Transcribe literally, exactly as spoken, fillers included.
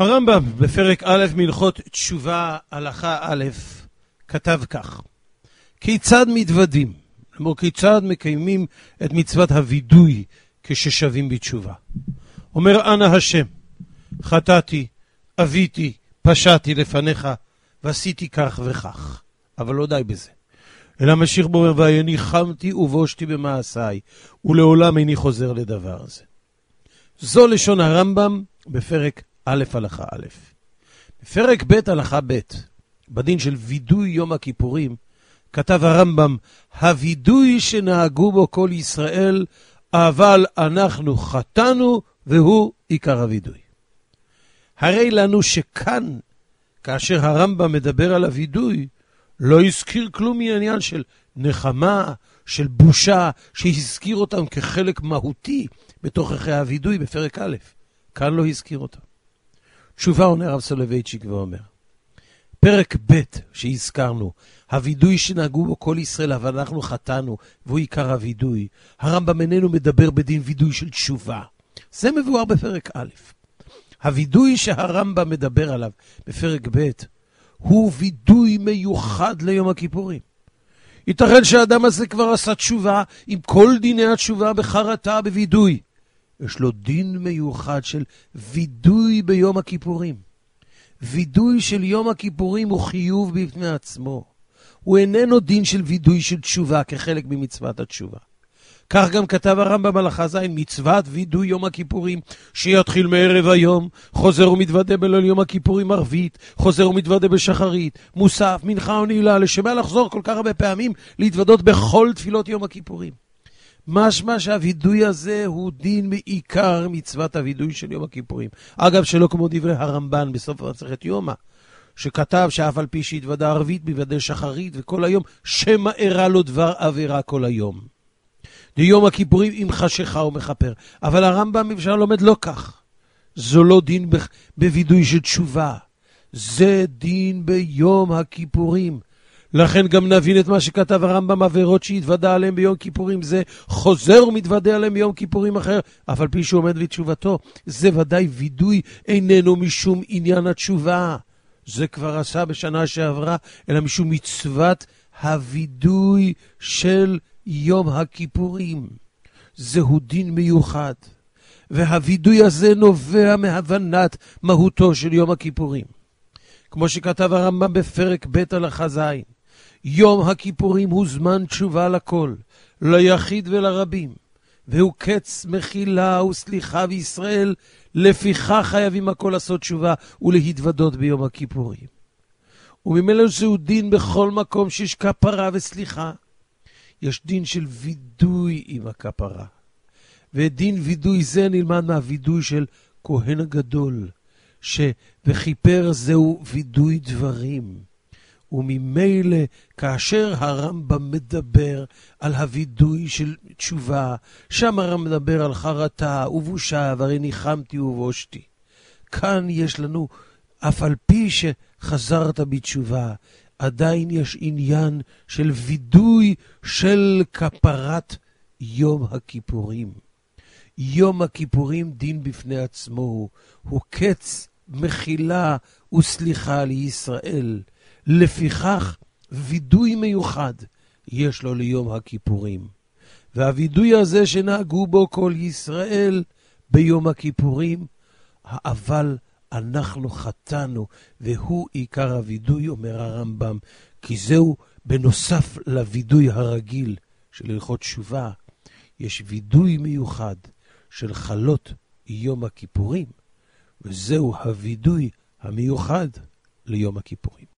הרמב"ם בפרק א' מלכות תשובה הלכה א' כתב כך: כיצד מתוודים, כלומר כיצד מקיימים את מצוות הווידוי כששבים בתשובה. אומר אנא השם, חטאתי, אביתי, פשעתי לפניך ועשיתי כך וכך, אבל לא די בזה, אלא משיך בו אומר וניחמתי ובושתי במעשיי ולעולם איני חוזר לדבר הזה. זו לשון הרמב"ם בפרק א' הלכה א'. בפרק ב' הלכה ב', בדין של וידוי יום הכיפורים, כתב הרמב"ם: הווידוי שנהגו בו כל ישראל, אבל אנחנו חטאנו והוא עיקר הווידוי. הרי לנו שכאן, כאשר הרמב"ם מדבר על הווידוי, לא הזכיר כלום מעניין של נחמה, של בושה, שהזכיר אותם כחלק מהותי בתוככי הווידוי בפרק א'. כאן לא הזכיר אותם. תשובה עונה הרב סולובייצ'יק ואומר, פרק ב' שהזכרנו, הווידוי שנהגו בו כל ישראל, אבל אנחנו חטאנו, והוא עיקר הווידוי. הרמב"ם איננו מדבר בדין וידוי של תשובה. זה מבואר בפרק א'. הווידוי שהרמב"ם מדבר עליו בפרק ב' הוא וידוי מיוחד ליום הכיפורים. ייתכן שהאדם הזה כבר עשה תשובה עם כל דיני התשובה בחרטה בווידוי. יש לו דין מיוחד של וידוי ביום הכיפורים. וידוי של יום הכיפורים הוא חיוב בפני עצמו. הוא איננו דין של וידוי של תשובה כחלק ממצוות התשובה. כך גם כתב הרמב"ם הלכה ז', מצוות וידוי יום הכיפורים שיתחיל מערב היום, חוזר ומתוודה בליל יום הכיפורים ערבית, חוזר ומתוודה בשחרית, מוסף, מנחה ונעילה, לשמה לחזור כל כך הרבה פעמים להתוודות בכל תפילות יום הכיפורים. משמע שהווידוי הזה הוא דין מעיקר מצוות הווידוי של יום הכיפורים. אגב, שלא כמו דברי הרמב"ן בסוף מסכת יומא, שכתב שאף על פי שהתוודה ערבית מתוודה שחרית וכל היום, שמא אירע לו דבר עבירה כל היום. ביום הכיפורים עם חשיכה ומכפר. אבל הרמב"ם אפשר לומד לא כך. זו לא דין בווידוי של תשובה. זה דין ביום הכיפורים. לכן גם נבין את מה שכתב הרמב"ם, עבירות שהתוודה עליהם ביום כיפורים זה חוזר ומתוודה עליהם ביום כיפורים אחר, אף על פי שהוא עומד לתשובתו. זה ודאי וידוי, איננו משום עניין התשובה. זה כבר עשה בשנה שעברה, אלא משום מצוות הווידוי של יום הכיפורים. זהו דין מיוחד, והווידוי הזה נובע מהבנת מהותו של יום הכיפורים. כמו שכתב הרמב"ם בפרק ב' הלכה ז', יום הכיפורים הוא זמן תשובה לכל, ליחיד ולרבים, והוא קץ מחילה וסליחה בישראל, לפיכך חייבים הכל לעשות תשובה ולהתוודות ביום הכיפורים. וממילא זהו דין בכל מקום שיש כפרה וסליחה. יש דין של וידוי עם הכפרה, ודין וידוי זה נלמד מהווידוי של כהן הגדול, שבכיפר זהו וידוי דברים. וממילא כאשר הרמב"ם מדבר על הווידוי של תשובה, שם הרמב"ם מדבר על חרטה ובושה, והרי ניחמתי ובושתי. כאן יש לנו, אף על פי שחזרת בתשובה, עדיין יש עניין של וידוי של כפרת יום הכיפורים. יום הכיפורים דין בפני עצמו הוא, הוא קץ מחילה וסליחה לישראל. לפיכך וידוי מיוחד יש לו ליום הכיפורים. והווידוי הזה שנהגו בו כל ישראל ביום הכיפורים, אבל אנחנו חטאנו, והוא עיקר הווידוי, אומר הרמב"ם, כי זהו בנוסף לווידוי הרגיל של הלכות תשובה, יש וידוי מיוחד של חלות יום הכיפורים, וזהו הווידוי המיוחד ליום הכיפורים.